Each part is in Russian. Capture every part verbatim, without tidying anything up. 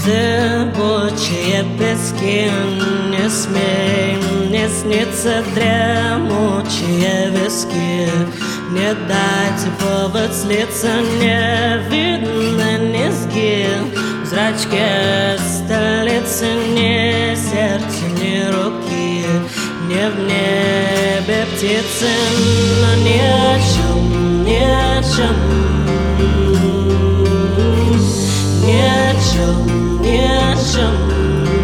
Зыбучие пески, не смей мне снится дремучие виски. Не дайте повод слиться, не видно низги. В зрачке столицы ни сердца, ни руки. Не в небе птицы, но ни о чем, ни о чем, ни о чем, ни о чем.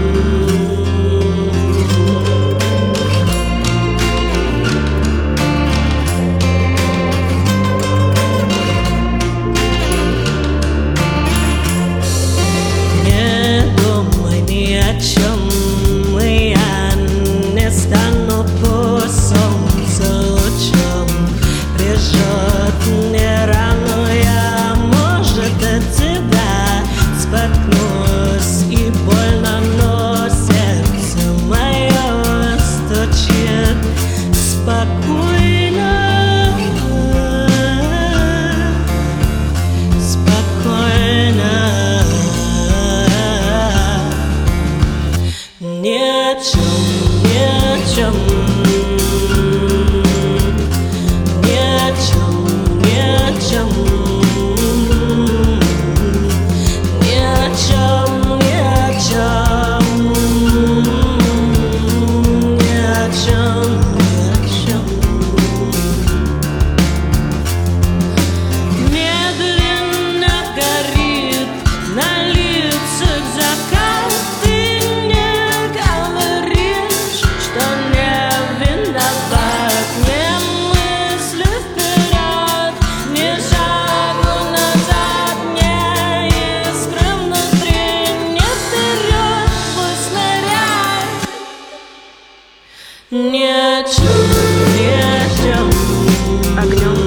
Не думай ни о чем, и я не стану по солнцу лучом. Прижжет мне рану я, может, от тебя споткнусь, и больно, но сердце мое стучит спокойно, спокойно. Ни о чем, ни о чем, ни о чем, ни о чем, ни о чем, ни о чем, ни о чем, ни о чем. Медленно горит на лицах закат. Ты не говоришь, что не виноват. Не мысли вперед, ни шагу назад, не искры внутри, не вперед, пусть ныряй. Ни о чем, ни о чем. Огнем